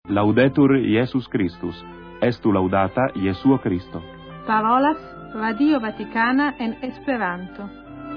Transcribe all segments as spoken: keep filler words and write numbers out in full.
Laudetur Iesus Christus, estu laudata Jesuo Christo. Parolas Radio Vaticana en Esperanto.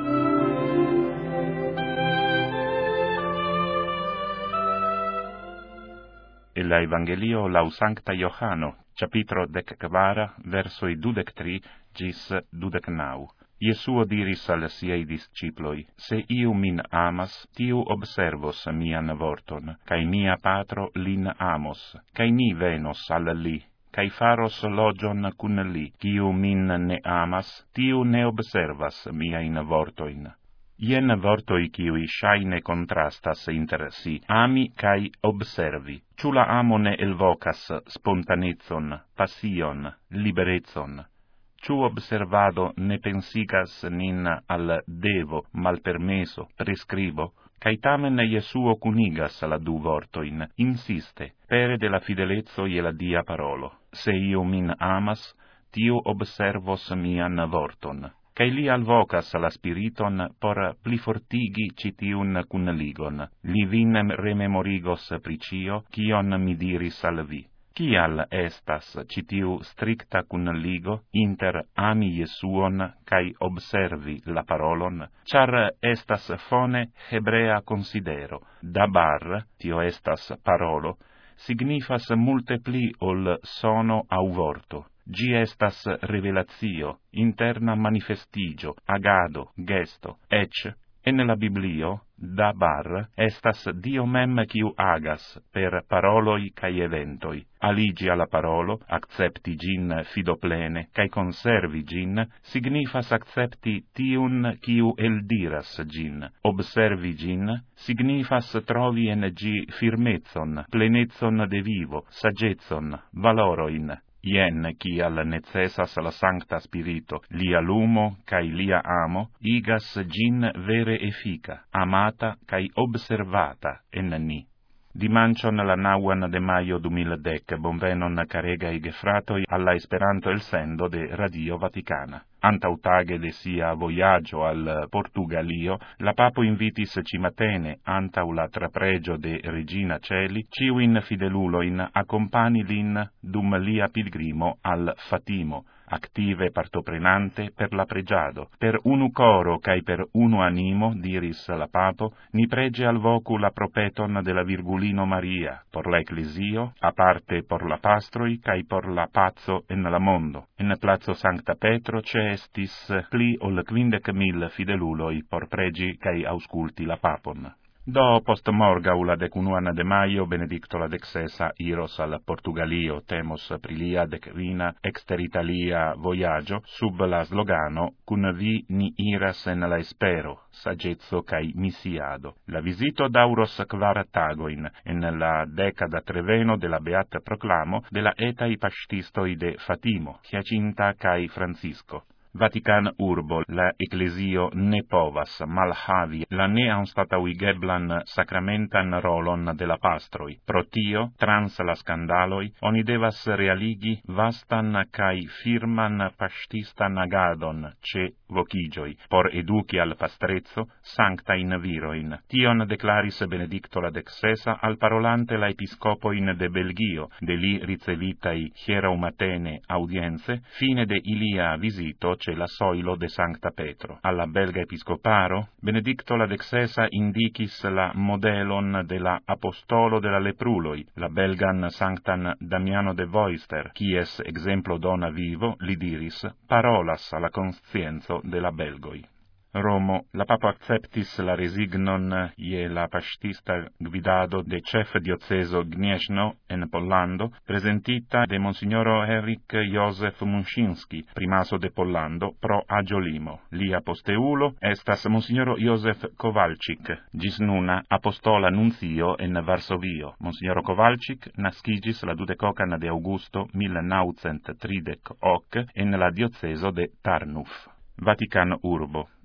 El la Evangelio lau Sancta Johano, capitro dec kvara, versoi dudec tri gis dudec nau. Iesuo diris al siei disciploi, se iu min amas, tiu observos mian vorton, cae mia patro lin amos, cae ni venos al li, cae faros logion cun li, quiu min ne amas, tiu ne observas miain vortoin. Ien vortoi quiui shaine contrastas inter si, ami cae observi. Ciula amo ne elvocas spontanezon, passion, liberezon. Ciu observado ne pensigas nin al devo, malpermeso, prescribo, cae tamen Iesuo cunigas la du vortoin, insiste, pere de la fidelezzo e la dia parolo. Se io min amas, tiu observos mian vorton. Cae li alvocas la spiriton por pli fortigi citiun cun ligon. Li vin rememorigos pricio, cion mi diris al vi. Cial estas citiu stricta cun ligo inter ami Iesuon cae observi la parolon, char estas fone hebrea considero. Dabar, tio estas parolo, signifas multe pli ol sono au vorto. Gi estas revelatio, interna manifestigio, agado, gesto, ec, en la Biblio, dabar, estas Dio mem quiu agas per paroloi cae eventoi. Aligi alla parolo, accepti gin fidoplene, cae conservi gin, signifas accepti tiun quiu eldiras gin. Observi gin, signifas trovi en gi firmezon, plenezon de vivo, sagezzon, valoroin. Ien, cial necessas la Sancta Spirito, lia lumo, cae lia amo, igas gin vere effica, amata cae observata en ni. Dimancion la nauan de maio duemiladec, bonvenon caregai gefratoi alla Esperanto el sendo de Radio Vaticana. Antautage de sia voyaggio al Portugalio, la papo invitis cimatene, antau la trapregio de Regina Celi, ciuin fideluloin accompani lin dum lia pilgrimo al Fatimo, active partoprenante per la pregiado. Per unu coro cae per unu animo, diris la papo, ni prege al vocu la propeton de la Virgulino Maria, por la Ecclesio, a parte por la pastroi, cae por la pazzo en la mondo. En Plazo Sancta Petro ce estis pli ol quindec mil fideluloi por pregi cae ausculti la papon. Do post morgau la decunuan de maio, Benedicto la dexesa iros al Portugalio, temos prilia decvina exter Italia voyaggio, sub la slogano, cun vi ni iras en la espero, sagezzo cae misiado. La visito dauros quara tagoin, en la decada treveno de la beata proclamo de la etai pastistoi de Fatimo, Giacinta cae Francisco. Vatican urbo, la Ecclesio ne povas malhavi la ne anstatauigeblan sacramentan rolon de la pastroi. Pro tio, trans la scandaloi, oni devas realigi vastan cae firman pastistan agadon ce vocigioi, por educi al pastrezzo sancta in viroin. Tion declaris Benedicto la dexesa al parolante la episcopoin de Belgio, de li ricevitai hieraumatene audienze, fine de ilia visito ce la soilo de Sancta Petro. Alla belga episcoparo, Benedicto la dexesa indicis la modelon de la apostolo de la lepruloi, la belgan Sanctan Damiano de Voister, quies exemplo dona vivo, li diris, parolas alla conscienzo de la belgoi. Romo, la Papa acceptis la resignon ie la pastista gvidado de chef dioceso Gniezno en Pollando, presentita de Monsignoro Henryk Józef Muszyński, primaso de Pollando, pro agiolimo. Lia posteulo estas Monsignoro Józef Kowalczyk, gis nuna apostola nuncio en Varsovio. Monsignoro Kowalczyk nascigis la dudecocan de Augusto mil naucent tridec hoc en la dioceso de Tarnów. Vatican urbo.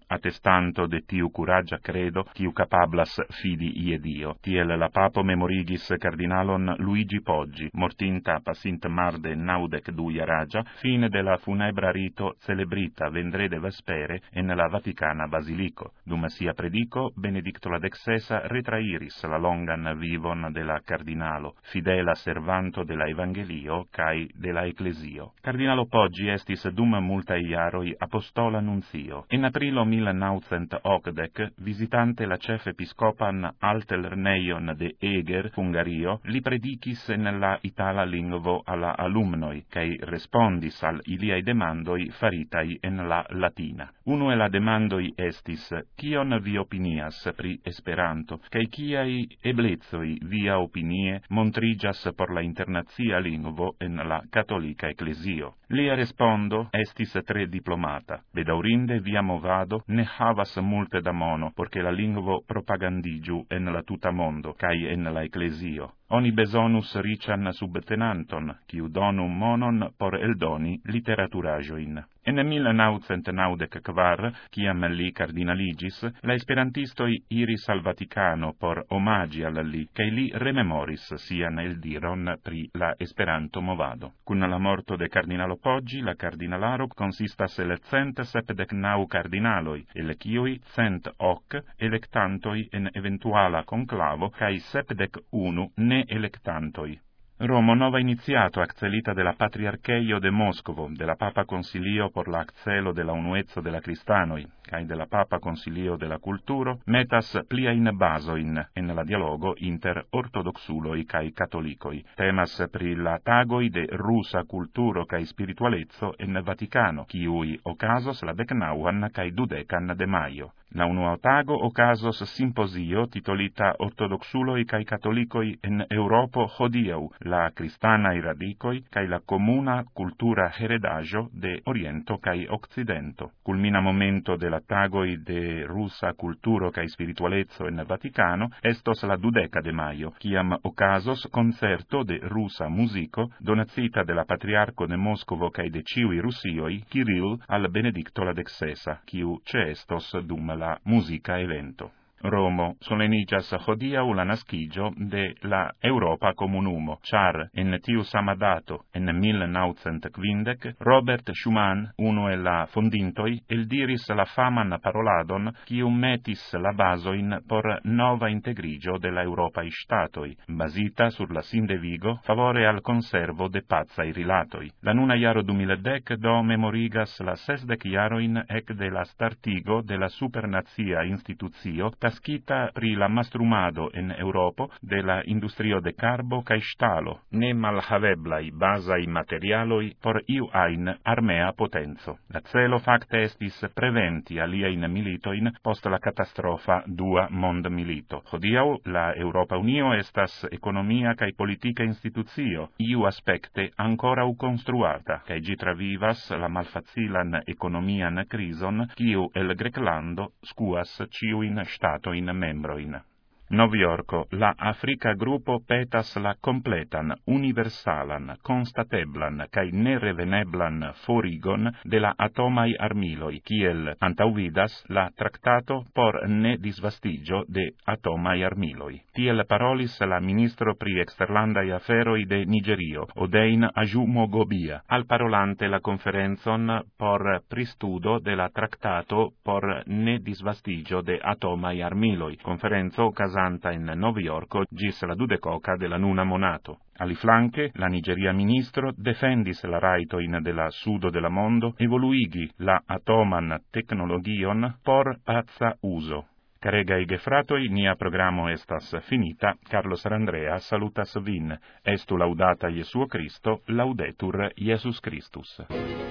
attestanto de tiu curagia credo, quiu capablas fidi ie Dio. Tiel la papo memorigis cardinalon Luigi Poggi, mortinta passint marde naudec duia ragia, fine de la funebra rito celebrita vendrede vespere en la Vaticana Basilico. Dum sia predico, Benedicto la dexesa retrairis la longan vivon de la cardinalo, fidela servanto de la Evangelio cae de la Ecclesio. Cardinalo Poggi estis dum multae iaroi apostola nuncio. In aprilo mil naucent ocdec, visitante la cef episcopan altelerneion de Eger, Hungario, li predicis en la itala lingvo alla alumnoi, cae respondis al iliai demandoi faritai en la latina. Unue la demandoi estis, kion vi opinias pri Esperanto, cae kiai eblezoi via opinie montrigas por la internazia lingvo en la catolica ecclesio. Lia respondo estis tre diplomata. Bedaurinde via movado ne havas multe da mono, porque la lingvo propagandigiu en la tuta mondo, cae en la ecclesio. Oni besonus rician subtenanton, quiu donum monon por eldoni literaturajoin. En mil naucent naudec quar, ciam li cardinaligis, la esperantistoi iris al Vaticano por omagi al li, cae li rememoris sian eldiron pri la Esperanto movado. Cun la morto de cardinalo Poggi, la cardinalaro consistas el cent sepdec nau cardinaloi, el quiui cent hoc electantoi en eventuala conclavo, cae sepdec unu ne electantoi. Romo nova iniziato accelita de la Patriarcheio de Moscovo, de la Papa Consilio por la accelo de la unuezzo de la Cristanoi, cae de la Papa Consilio de la Culturo, metas plia in basoin en la dialogo inter ortodoxuloi cae catolicoi. Temas pri la tagoi de rusa culturo cae spiritualezzo en Vaticano, quiui ocasos la decnauan cae dudecan de maio. La unua tago ocasos simposio titolita Ortodoxuloi cae catolicoi en Europo hodiau, la cristanai radicoi cae la comuna cultura heredaggio de Oriento cae Occidento. Culmina momento de la tagoi de rusa culturo cae spiritualezzo en Vaticano estos la dudeca de maio, ciam ocasos concerto de rusa musico donacita de la patriarco de Moscovo cae de ciui russioi Kirill al Benedicto la dexesa, quiu ceestos dum la musica evento. Romo solenigas hodiau la nascigio de la Europa Comunumo, char en tiu sama dato, en mil naucent quindec, Robert Schumann, uno e la fondintoi, eldiris la faman paroladon, quiu metis la basoin por nova integrigio de la Europae statoi, basita sur la sin de Vigo, favore al conservo de pazai rilatoi. La nuna iaro du mil dec do memorigas la sesdec iaroin ec de la startigo de la supernazia instituzio, tascita pri la mastrumado en Europo de la industrio de carbo cae stalo, ne malhaveblai basai materialoi por iu ain armea potenzo. La celo facte estis preventi aliain militoin post la catastrofa dua mond milito. Hodiau la Europa Unio estas economia cae politica instituzio, iu aspecte ancora u construata, cae gi travivas la malfacilan economian crison, quiu el Greclando scuas ciuin statoin membroin. Noviorco, la Africa Gruppo petas la completan, universalan, constateblan, cae nereveneblan forigon de la atomai armiloi, kiel antauvidas la tractato por ne disvastigio de atomai armiloi. Tiel parolis la ministro pri exterlandai aferoi de Nigerio, Odein Ajumogobia, al parolante la conferenzon por pristudo de la tractato por ne disvastigio de atomai armiloi, conferenzo casata in Noviorco gis la dudecoca de la nuna monato. Aliflanque, la Nigeria ministro defendis la raitoin de la sudo de la mondo evoluigi la atoman technologion por pazza uso. Caregai gefratoi, nia programo estas finita. Carlos Randrea salutas vin. Estu laudata Jesuo Christo, laudetur Jesus Christus.